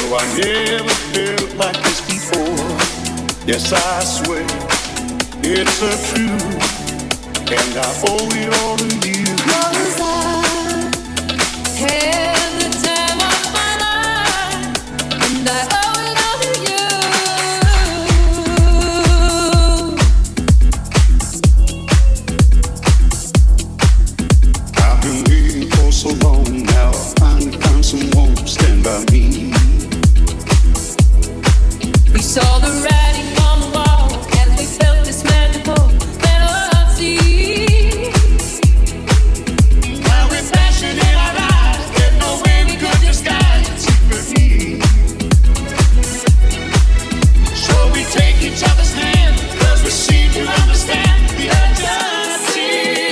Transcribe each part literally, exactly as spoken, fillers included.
I never felt like this before. Yes, I swear it's a truth, and I owe it all to you. 'Cause I had the time of my life, and I owe it all to you. I've been waiting for so long now. I finally found someone to stand by me. We saw the writing on the wall, and we felt this magical fantasy. Now we're passion in our eyes, there's no way we could disguise secretly. So we take each other's hand, 'cause we seem to understand the urgency.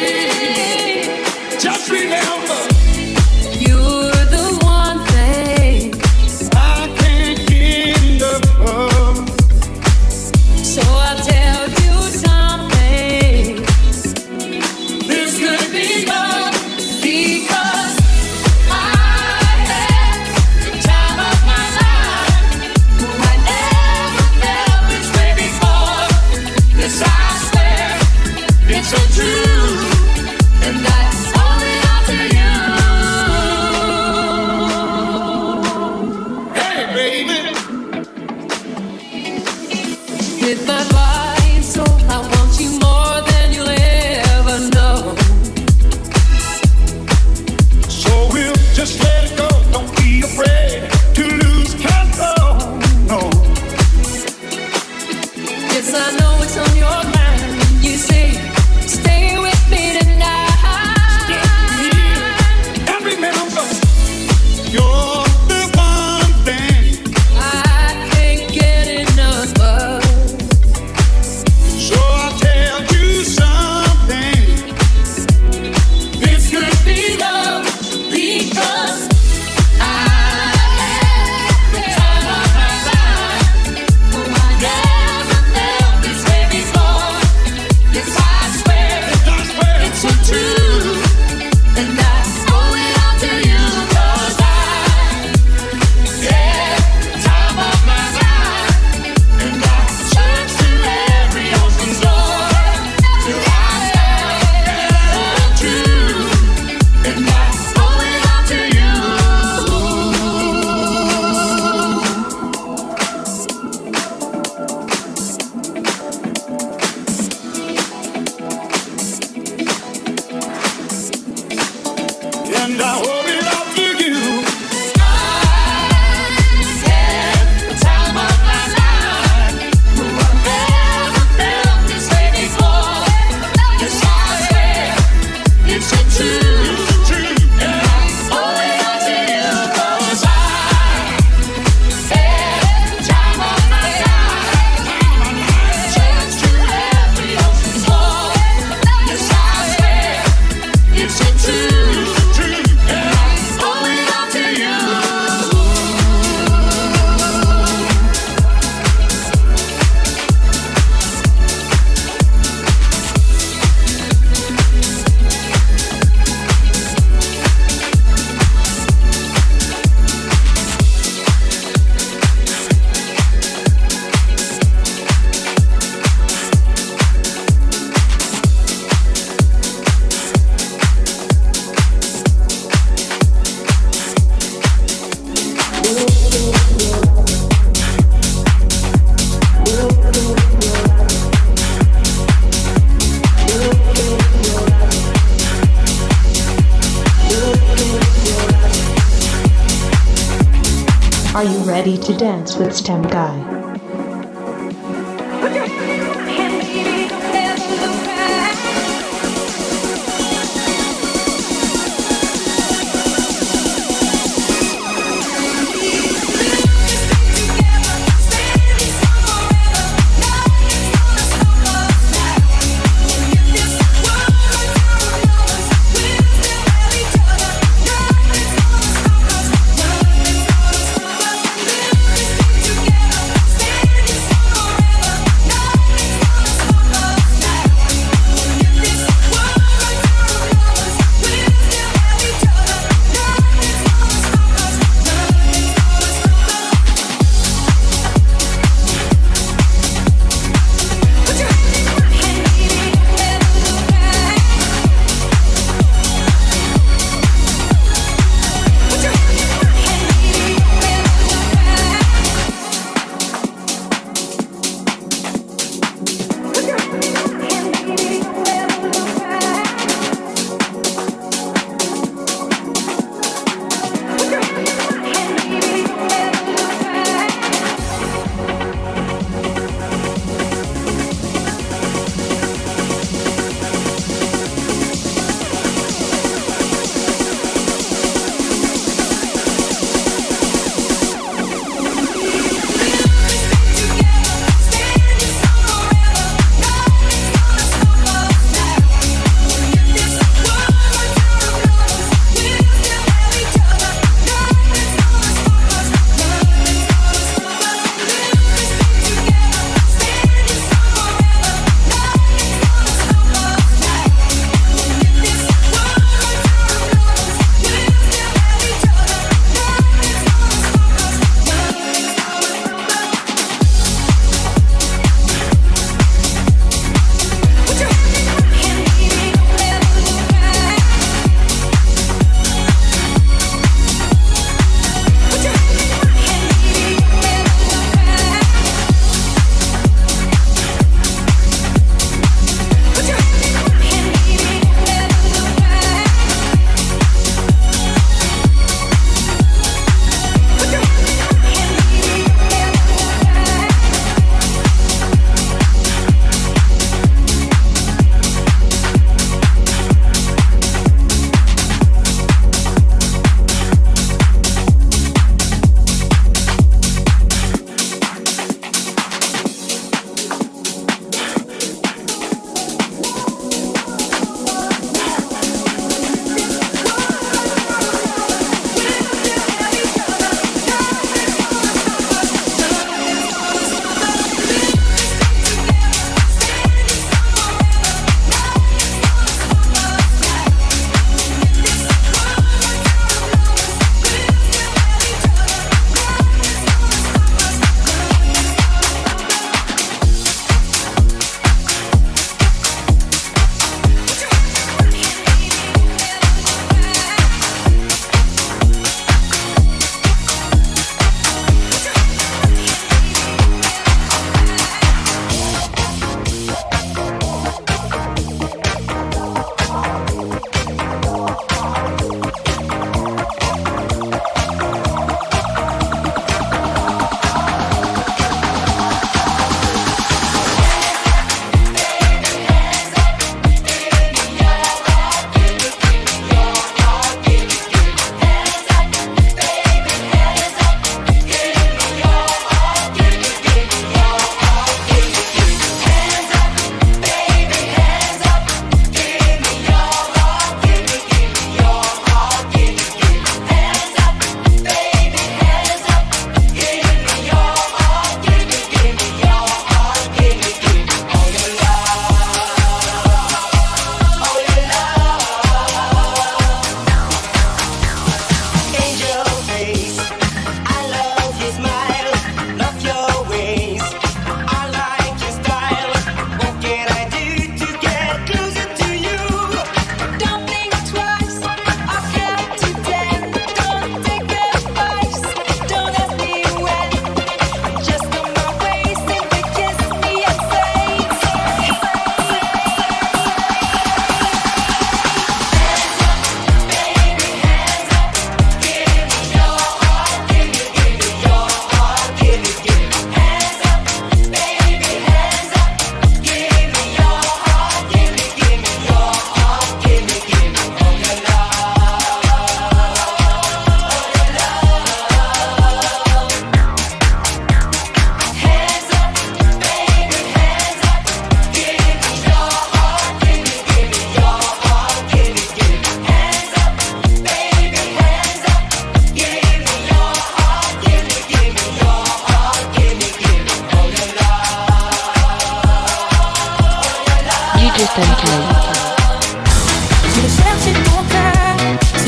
Just remember, you're the one thing I can't get enough of. So I'll tell you something. This could be love, because I had the time of my life. I never felt this way before. Yes, I swear it's so true, and I owe it all to you. Hey, baby. With my body and soul, I want you more than you'll ever know. So we'll just let it go. Don't be afraid to lose control. No. Yes, I know it's on your mind. You say, stay with me tonight. Stay with me. And remember, you're the one thing I can't get enough of. So I'll tell you something. This could be love, because I had the time of my life. I never felt this way before. Yes, I swear, it's so true, and I owe it all to you. 'Cause I had the time of my life, and I searched through every open door till I found the truth, and I owe it all to you. And I owe it all to you. I had the time of my life. I never felt this way before. Yes, I swear it's so true, and I owe it all to you. 'Cause I had the time of my life. Searched through every open door. Yes, I swear it's so true, and I owe it all to you. Are you ready to dance with STEM Guy? Together,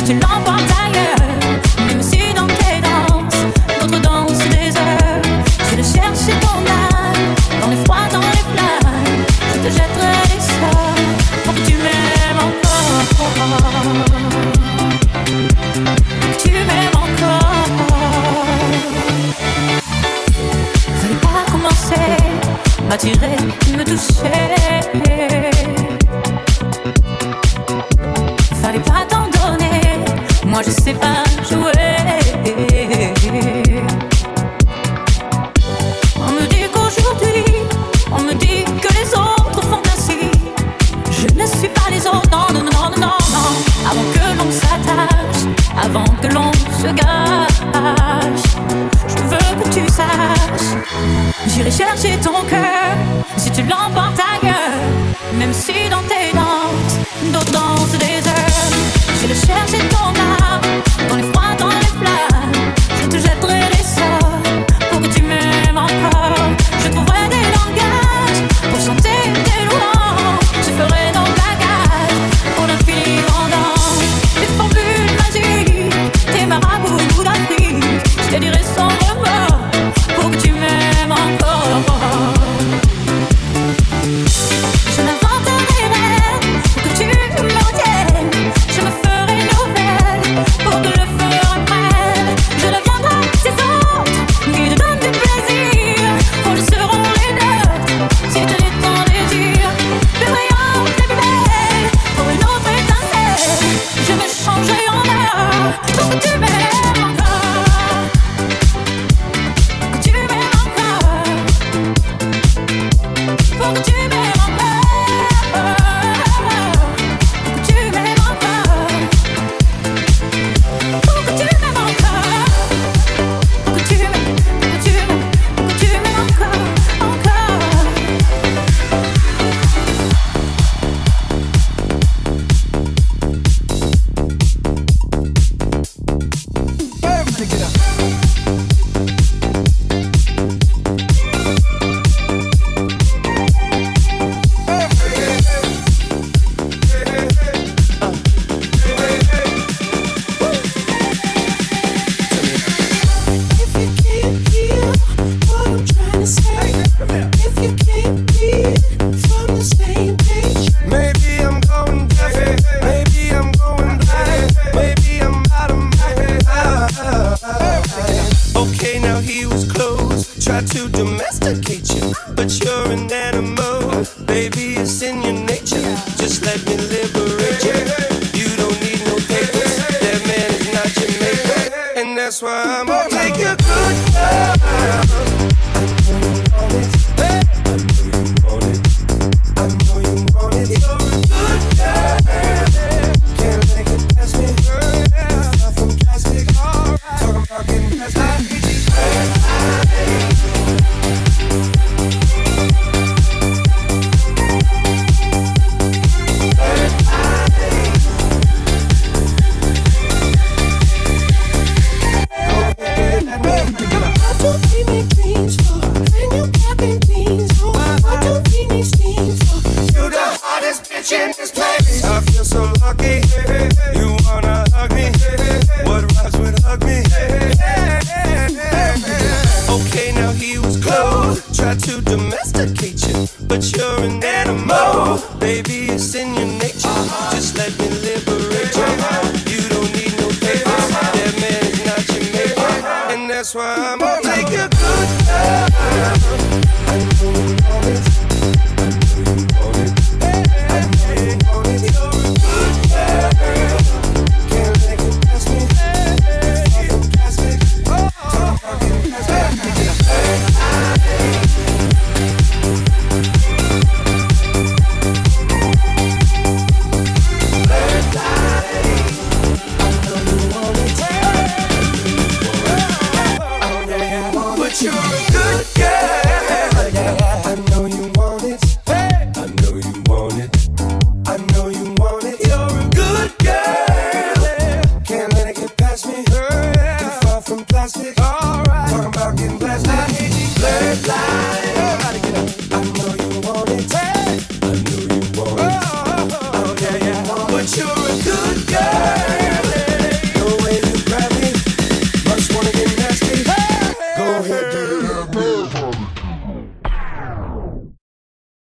tu l'emportes ailleurs. Même si dans tes danses, d'autres dansent des heures. J'irai chercher ton âme, dans les froids, dans les flammes. Je te jetterai les sorts, pour que tu m'aimes encore. Que tu m'aimes encore. Fallait pas commencer, m'attirer, me toucher. Fallait pas t'en donner, moi je sais pas jouer. On me dit qu'aujourd'hui, on me dit que les autres font ainsi. Je ne suis pas les autres, non, non, non, non, non, non. Avant que l'on s'attache, avant que l'on se gâche, je veux que tu saches, j'irai chercher ton cœur si tu l'emportes ailleurs. Même si dans tes danses, d'autres dansent des heures. J'irai chercher ton âme, dans les froids, dans les flammes. Je te jetterai les sorts, pour que tu m'aimes encore. Je trouverai des langages, pour chanter tes louanges. Je ferai nos bagages, pour l'infini vendange. Des formules magiques, tes marabouts d'Afrique. Je te dirai sans remords, pour que tu m'aimes encore. Je m'inventerai des rêves, pour que tu me retiennes. Je me ferai nouvelle, pour que le feu reprenne. Je deviendrai ces autres, qui te donnent du plaisir. Folles seront les nôtres, si tu les temps désir. Plus brillante et plus belle, pour une autre étincelle. Je me changerai en or, pour que tu m'aimes encore. Que tu m'aimes encore. Pour que tu m'aimes encore. Que tu m'aimes encore. Pour que tu m'aimes encore. Que tu m'aimes, que tu m'aimes, que tu m'aimes encore, encore. Everybody get up. If you can't hear what I'm trying to say, if you can't read from the same page, Maybe I'm going deaf, maybe I'm going blind, maybe I'm out of my mind. Okay, now he was close, tried to domesticate you, but you're an animal, baby, it's in your nature. Just let me liberate you. You don't need no papers, that man is not your maker, and that's why I'm gonna take your good love. I know you want it, hey. I know you want it. I know you want it. You're a good girl. Can't let it get past me. Far from plastic. Talking about getting plastic. what do we make dreams for? When you got them beans for, what do we need steam for? You the hottest bitch in this place. I feel so lucky. You wanna hug me? What rhymes with hug me? Okay, now he was close, tried to domesticate you, but you're an animal, baby, it's in your nature. Just let me liberate you. You don't need no papers, that man is not your maker, and that's why I'm gonna take your good love. I know you want it. I know you want it. You're a good girl. Can't let it get past me. Far from plastic. Talking about getting plastic. But you're a good girl. I know you want it. I know you want it. I know you want it. You're a good girl. Can't let it get past me. Too far from plastic. Talking about getting plastic. Blurred lines. I know you want it. I know you want it. I know you want it. But you're a good